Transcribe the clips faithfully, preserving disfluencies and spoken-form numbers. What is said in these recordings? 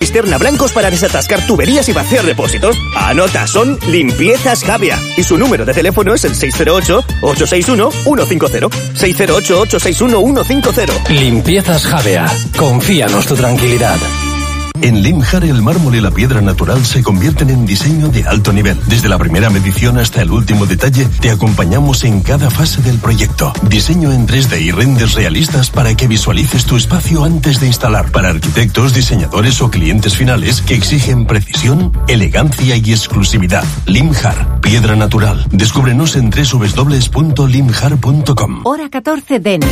cisterna blancos para desatascar tuberías y vaciar depósitos. Anota, son Limpiezas Javea. Y su número de teléfono es el seis cero ocho, ocho seis uno, uno cinco cero. seis cero ocho, ocho seis uno, uno cinco cero. Limpiezas Javea. Confíanos tu tranquilidad. En Limjar el mármol y la piedra natural se convierten en diseño de alto nivel. Desde la primera medición hasta el último detalle, te acompañamos en cada fase del proyecto. Diseño en tres D y renders realistas para que visualices tu espacio antes de instalar. Para arquitectos, diseñadores o clientes finales que exigen precisión, elegancia y exclusividad. Limjar, piedra natural. Descúbrenos en doble u doble u doble u punto limjar punto com. Hora catorce, Denia.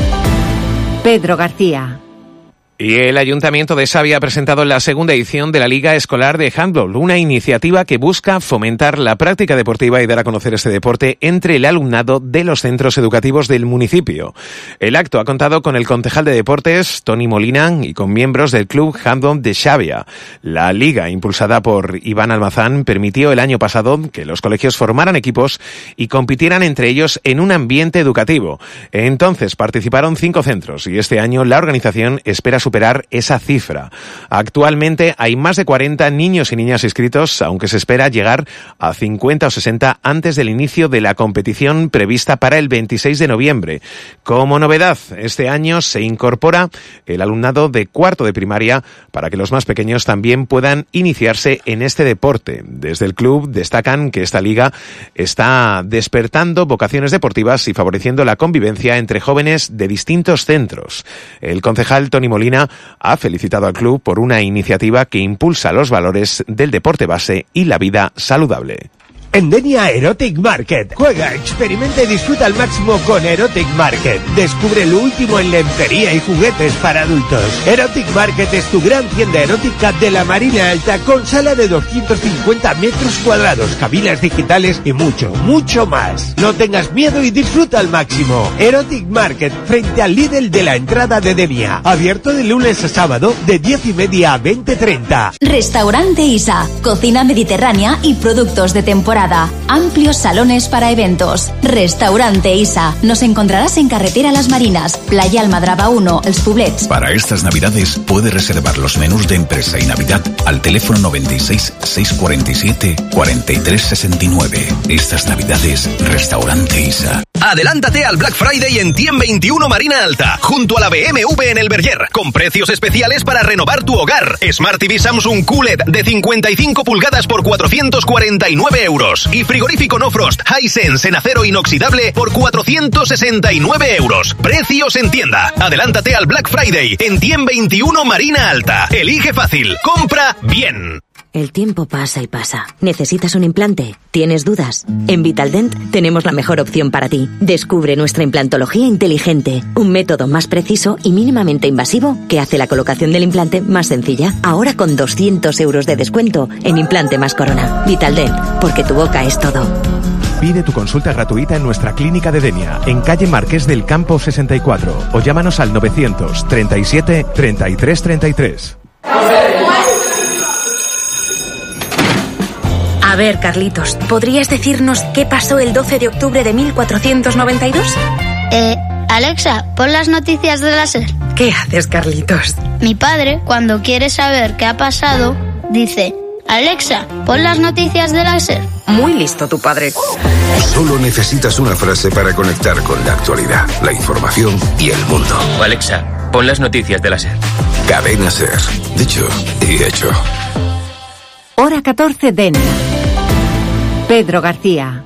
Pedro García. Y el Ayuntamiento de Xàbia ha presentado la segunda edición de la Liga Escolar de Handball, una iniciativa que busca fomentar la práctica deportiva y dar a conocer este deporte entre el alumnado de los centros educativos del municipio. El acto ha contado con el concejal de deportes, Toni Molina, y con miembros del Club Handball de Xàbia. La Liga, impulsada por Iván Almazán, permitió el año pasado que los colegios formaran equipos y compitieran entre ellos en un ambiente educativo. Entonces participaron cinco centros y este año la organización espera superar esa cifra. Actualmente hay más de cuarenta niños y niñas inscritos, aunque se espera llegar a cincuenta o sesenta antes del inicio de la competición prevista para el veintiséis de noviembre. Como novedad, este año se incorpora el alumnado de cuarto de primaria para que los más pequeños también puedan iniciarse en este deporte. Desde el club destacan que esta liga está despertando vocaciones deportivas y favoreciendo la convivencia entre jóvenes de distintos centros. El concejal Toni Molina ha felicitado al club por una iniciativa que impulsa los valores del deporte base y la vida saludable. En Denia Erotic Market. Juega, experimenta y disfruta al máximo con Erotic Market. Descubre lo último en lencería y juguetes para adultos. Erotic Market es tu gran tienda erótica de la Marina Alta con sala de doscientos cincuenta metros cuadrados, cabinas digitales y mucho, mucho más. No tengas miedo y disfruta al máximo. Erotic Market, frente al Lidl de la entrada de Denia. Abierto de lunes a sábado de diez y media a veinte treinta. Restaurante Isa. Cocina mediterránea y productos de temporada. Amplios salones para eventos. Restaurante Isa. Nos encontrarás en Carretera Las Marinas, Playa Almadraba uno, Els Poblets. Para estas navidades puede reservar los menús de empresa y Navidad al teléfono noventa y seis, seiscientos cuarenta y siete, cuarenta y tres sesenta y nueve. Estas navidades, Restaurante Isa. Adelántate al Black Friday en Tiem veintiuno Marina Alta, junto a la B M W en el Verger, con precios especiales para renovar tu hogar. Smart T V Samsung Q L E D de cincuenta y cinco pulgadas por cuatrocientos cuarenta y nueve euros. Y frigorífico No Frost Hisense en acero inoxidable por cuatrocientos sesenta y nueve euros. Precios en tienda. Adelántate al Black Friday en Tiem veintiuno Marina Alta. Elige fácil. Compra bien. El tiempo pasa y pasa. ¿Necesitas un implante? ¿Tienes dudas? En Vitaldent tenemos la mejor opción para ti. Descubre nuestra implantología inteligente, un método más preciso y mínimamente invasivo que hace la colocación del implante más sencilla. Ahora con doscientos euros de descuento en implante más corona. Vitaldent, porque tu boca es todo. Pide tu consulta gratuita en nuestra clínica de Denia, en calle Marqués del Campo sesenta y cuatro, o llámanos al novecientos treinta y siete, treinta y tres treinta y tres. A ver, Carlitos, ¿podrías decirnos qué pasó el doce de octubre de mil cuatrocientos noventa y dos? Eh, Alexa, pon las noticias de la SER. ¿Qué haces, Carlitos? Mi padre, cuando quiere saber qué ha pasado, dice: Alexa, pon las noticias de la SER. Muy listo tu padre. Solo necesitas una frase para conectar con la actualidad, la información y el mundo. Alexa, pon las noticias de la SER. Cadena SER. Dicho y hecho. Hora catorce, Denia. Pedro García.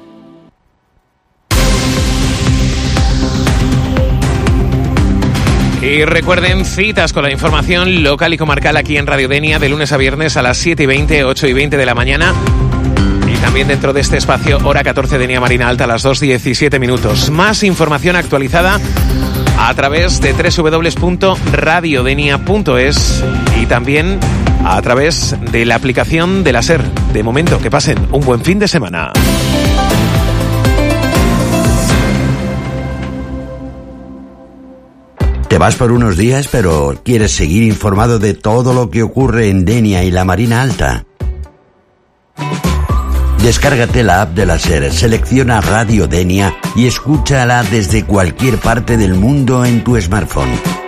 Y recuerden, citas con la información local y comarcal aquí en Radio Denia de lunes a viernes a las siete y veinte, ocho y veinte de la mañana. Y también dentro de este espacio, hora catorce, Denia Marina Alta, a las dos y diecisiete minutos. Más información actualizada a través de doble u doble u doble u punto radio denia punto es y también a través de la aplicación de la SER. De momento, que pasen un buen fin de semana. Te vas por unos días, pero ¿quieres seguir informado de todo lo que ocurre en Denia y la Marina Alta? Descárgate la app de la SER, selecciona Radio Denia y escúchala desde cualquier parte del mundo en tu smartphone.